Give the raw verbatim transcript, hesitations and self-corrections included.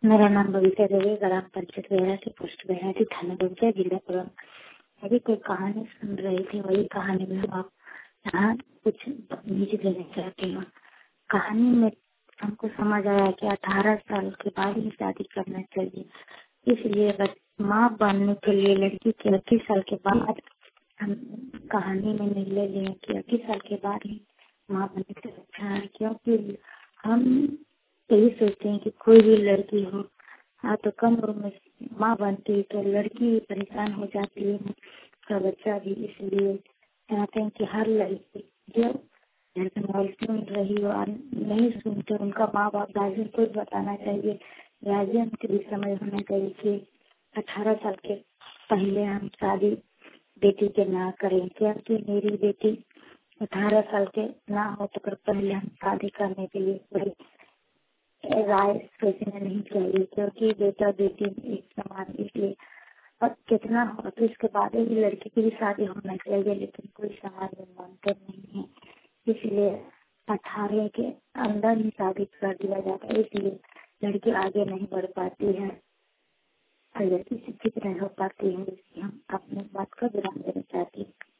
मेरा नाम बबीता देवी, ग्राम पंचायत बेहरा की पोस्ट बेहरा थी, थाना बगीचा, जिला पुरम। अभी कोई कहानी सुन रही थी, वही कहानी में हम आप यहाँ कुछ नीचे देना चाहती हूँ। कहानी में हमको समझ आया कि अठारह साल के बाद ही शादी करना चाहिए। इसलिए बस माँ बनने के लिए लड़की के इक्कीस साल के बाद हम कहानी में निर्णय लिए कि इक्कीस साल के बाद ही माँ बनने से अच्छा है, क्योंकि हम यही सोचते हैं कि कोई भी लड़की हो हाँ तो कम उम्र में माँ बनती है तो लड़की परेशान हो जाती है, उसका बच्चा भी। इसलिए चाहते हैं कि हर लड़की जो घर से मोबाइल सुन रही हो और नहीं सुनते उनका माँ बाप गार्जियन को बताना चाहिए। गार्जियन को भी समझ होना चाहिए कि अठारह साल के पहले हम शादी बेटी के ना करें, क्योंकि मेरी बेटी अठारह साल के ना हो तो कर पहले हम शादी करने के लिए कोई राय सोचना नहीं चाहिए, क्योंकि बेटा बेटी एक समान। इसलिए और कितना हो तो इसके बाद ही लड़की की भी शादी होना चाहिए, लेकिन कोई समाज में मानते नहीं है। इसलिए अठारह के अंदर ही शादी कर दिया जाता है, इसलिए लड़की आगे नहीं बढ़ पाती है और लड़की शिक्षित नहीं हो पाती है। इसलिए हम अपनी बात को विराम देना चाहती हैं।